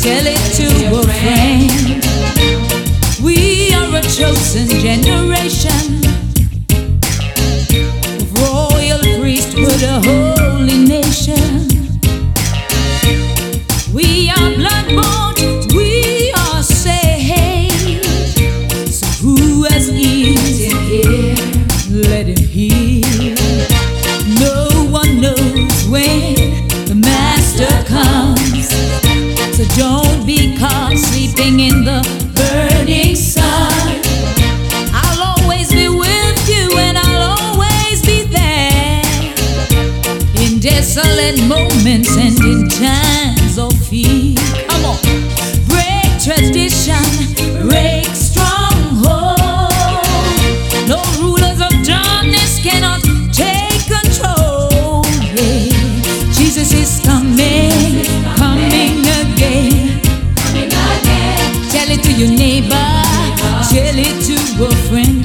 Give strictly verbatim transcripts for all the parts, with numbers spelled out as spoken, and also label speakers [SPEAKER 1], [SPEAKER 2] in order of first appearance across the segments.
[SPEAKER 1] Tell it to a friend. We are a chosen generation, royal priesthood, a holy nation. We are blood-bought, we are saved. So who has ears in here, let him hear. No one knows when the Master comes, so don't be caught sleeping in the burning sun. I'll always be with you and I'll always be there, in desolate moments and in times of fear. Come on, break tradition, break stronghold. No rulers of darkness cannot take control. Yeah, Jesus is coming, coming again. Tell it to your neighbor, tell it to a friend.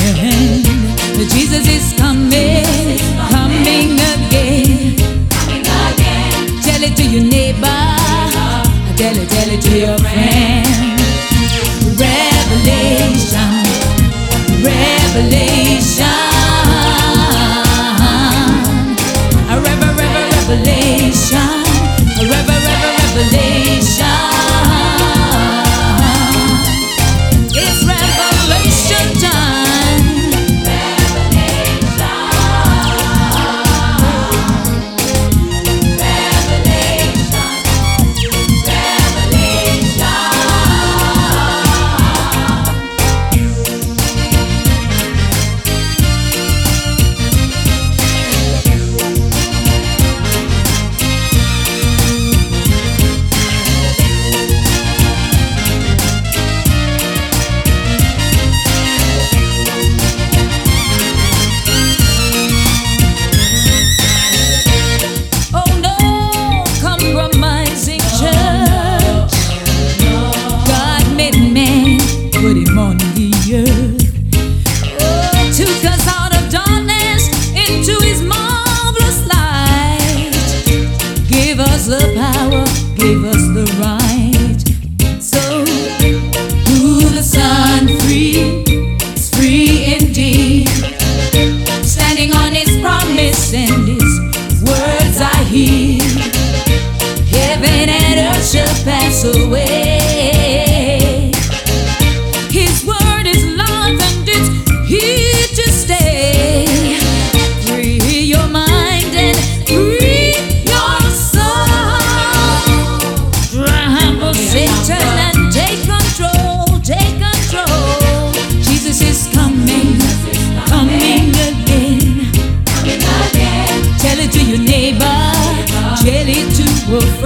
[SPEAKER 1] Jesus is coming, coming again. Tell it to your neighbor, tell it, tell it to your friend. Revelation, revelation, a rever, rever, revelation, a rever, rever, revelation. It's revelation time. Put him on the earth. Oh, took us out of darkness into his marvelous light. Gave us the power, gave us the right. So, who the Son free is free indeed. Standing on his promise and his words I hear. Heaven and earth shall pass away. His word is life and it's here to stay. Free your mind and free your soul. Trample Satan and take control, take control. Jesus is coming, coming again. Tell it to your neighbor, tell it to a